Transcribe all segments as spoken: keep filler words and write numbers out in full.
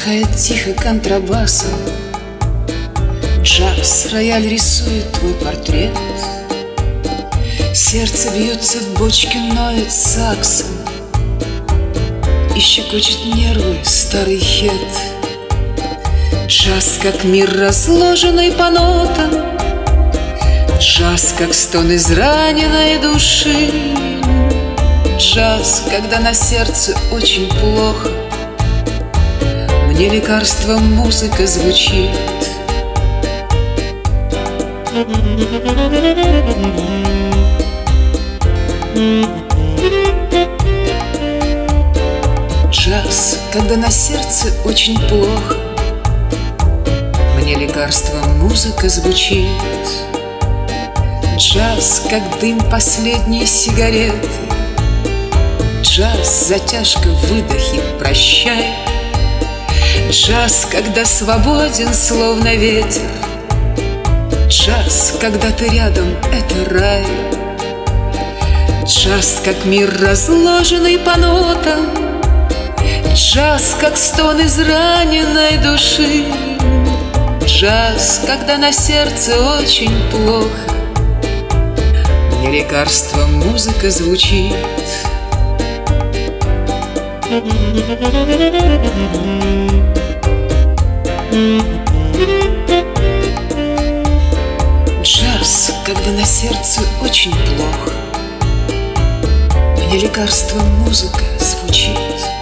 Громыхает тихо контрабасом джаз, рояль рисует твой портрет. Сердце бьется в бочке, ноет саксом и щекочет нервы старый хет. Джаз, как мир, разложенный по нотам, джаз, как стон израненной души. Джаз, когда на сердце очень плохо, мне лекарством музыка звучит. Джаз, когда на сердце очень плохо, мне лекарством музыка звучит. Джаз, как дым последней сигареты, джаз, затяжка, выдохи, прощай. Джаз, когда свободен, словно ветер. Джаз, когда ты рядом, это рай. Джаз, как мир, разложенный по нотам, джаз, как стон израненной души. Джаз, когда на сердце очень плохо, мне лекарством музыка звучит. Джаз, когда на сердце очень плохо, мне лекарством музыка звучит.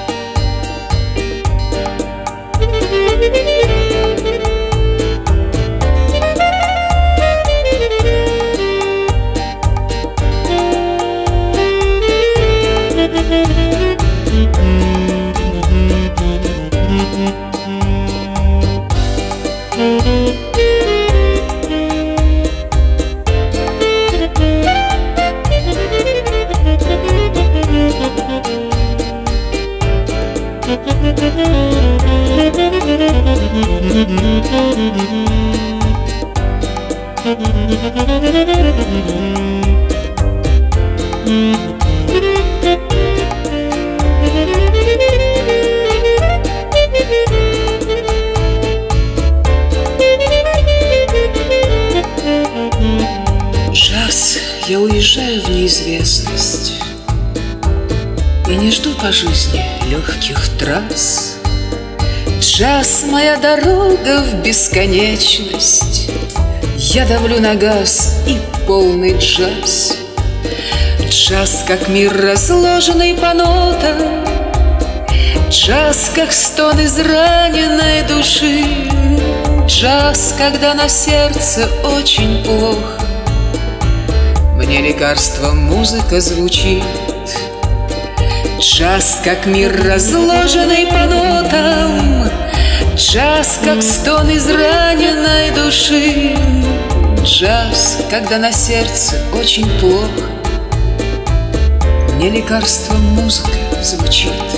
Джаз, я уезжаю в неизвестность и не жду по жизни легких трасс. Джаз, моя дорога в бесконечность, я давлю на газ и полный джаз. Джаз, как мир, разложенный по нотам, джаз, как стон израненной души. Джаз, когда на сердце очень плохо, мне лекарством музыка звучит. Джаз, как мир, разложенный по нотам, джаз, как стон израненной души. Джаз, когда на сердце очень плохо, мне лекарством музыка звучит.